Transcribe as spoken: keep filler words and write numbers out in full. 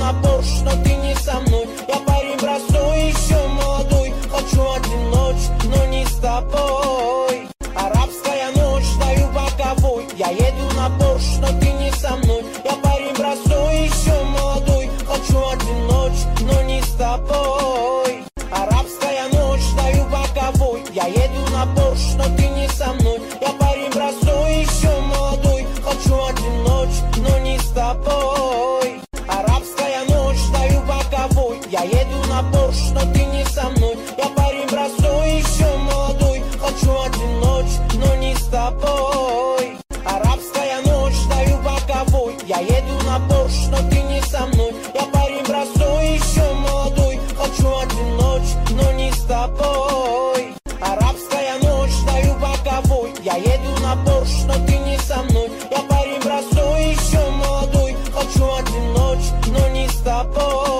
на Порш, но ты не со мной. Я парень простой, еще молодой. Хочу один ночь, но не с тобой. Арабская ночь, стою боковой. Я еду на Порш, но ты не со мной. Я парень простой, еще молодой. Хочу один ночь, но не с тобой. Арабская ночь, стою боковой. Я еду на Порш, но ты не со мной. Я парень простой, еще молодой. Хочу один ночь, но не с тобой. Арабская ночь, стою боковой. Я еду на Порш, но ты не со мной. Я парень простой, еще молодой. Хочу один ночь, но не с тобой. Арабская ночь, стою боковой. Я еду на Порш, но ты не со мной. Я парень простой, еще молодой. Хочу один ночь, но не с тобой. Арабская ночь, стою боковой. Я еду на Порш, но ты не со мной. Я парень простой, еще молодой. Хочу один ночь, но не с тобой.